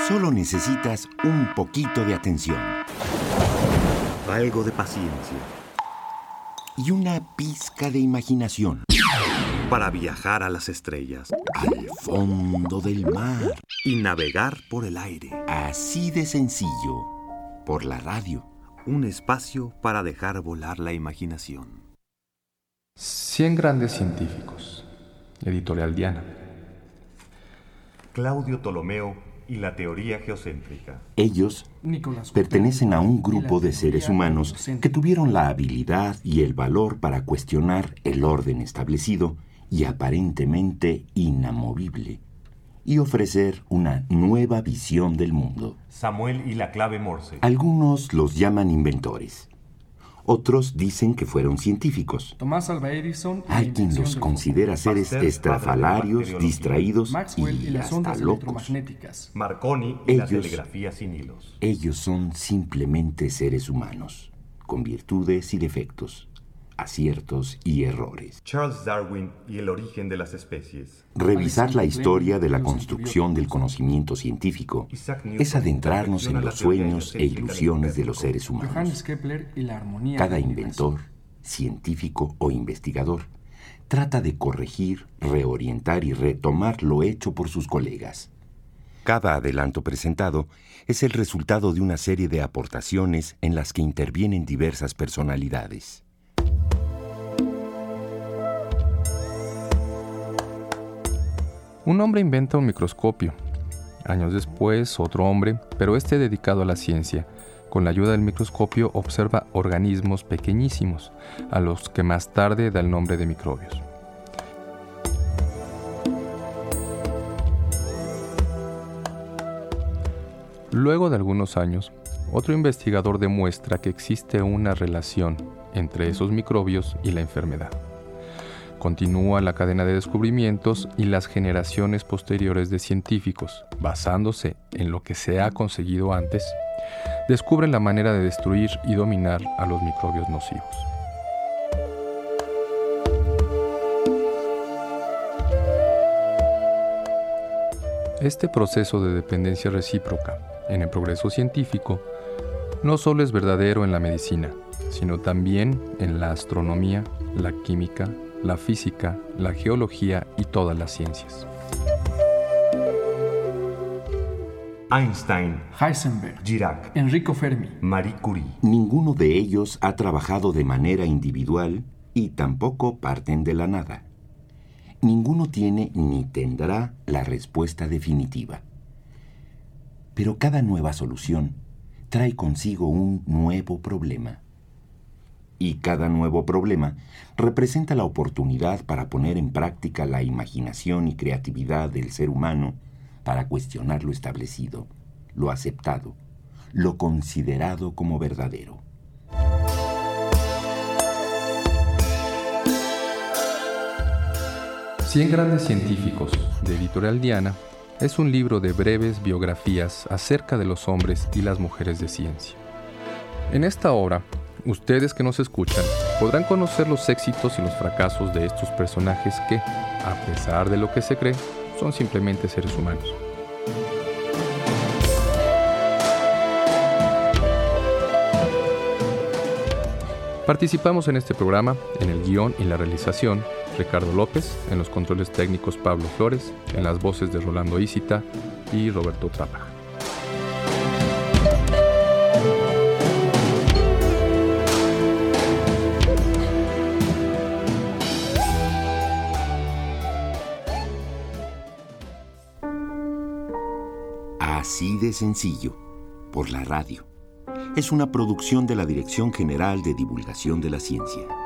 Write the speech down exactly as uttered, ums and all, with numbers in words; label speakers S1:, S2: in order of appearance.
S1: Solo necesitas un poquito de atención, algo de paciencia y una pizca de imaginación para viajar a las estrellas, al fondo del mar y navegar por el aire. Así de sencillo, por la radio. Un espacio para dejar volar la imaginación.
S2: Cien grandes científicos. Editorial Diana.
S3: Claudio Ptolomeo y la teoría geocéntrica.
S1: Ellos pertenecen a un grupo de seres humanos que tuvieron la habilidad y el valor para cuestionar el orden establecido y aparentemente inamovible, y ofrecer una nueva visión del mundo.
S3: Samuel y la clave Morse.
S1: Algunos los llaman inventores. Otros dicen que fueron científicos.
S4: Tomás Alva Edison.
S1: Hay quien los considera seres estrafalarios, distraídos y hasta locos.
S3: Marconi y la telegrafía sin hilos.
S1: Ellos son simplemente seres humanos, con virtudes y defectos, aciertos y errores.
S3: Charles Darwin y el origen de las especies.
S1: Revisar la historia de la construcción del conocimiento científico es adentrarnos en los sueños e ilusiones de los seres humanos. Cada inventor, científico o investigador trata de corregir, reorientar y retomar lo hecho por sus colegas. Cada adelanto presentado es el resultado de una serie de aportaciones en las que intervienen diversas personalidades.
S2: Un hombre inventa un microscopio. Años después, otro hombre, pero este dedicado a la ciencia, con la ayuda del microscopio observa organismos pequeñísimos, a los que más tarde da el nombre de microbios. Luego de algunos años, otro investigador demuestra que existe una relación entre esos microbios y la enfermedad. Continúa la cadena de descubrimientos y las generaciones posteriores de científicos, basándose en lo que se ha conseguido antes, descubren la manera de destruir y dominar a los microbios nocivos. Este proceso de dependencia recíproca en el progreso científico no solo es verdadero en la medicina, sino también en la astronomía, la química, la física, la geología y todas las ciencias.
S3: Einstein,
S4: Heisenberg,
S3: Dirac,
S4: Enrico Fermi,
S3: Marie Curie.
S1: Ninguno de ellos ha trabajado de manera individual y tampoco parten de la nada. Ninguno tiene ni tendrá la respuesta definitiva. Pero cada nueva solución trae consigo un nuevo problema. Y cada nuevo problema representa la oportunidad para poner en práctica la imaginación y creatividad del ser humano para cuestionar lo establecido, lo aceptado, lo considerado como verdadero.
S2: Cien grandes científicos, de Editorial Diana, es un libro de breves biografías acerca de los hombres y las mujeres de ciencia. En esta obra, ustedes que nos escuchan podrán conocer los éxitos y los fracasos de estos personajes que, a pesar de lo que se cree, son simplemente seres humanos. Participamos en este programa, en el guión y la realización, Ricardo López, en los controles técnicos Pablo Flores, en las voces de Rolando Isita y Roberto Trapa.
S1: Así de sencillo, por la radio. Es una producción de la Dirección General de Divulgación de la Ciencia.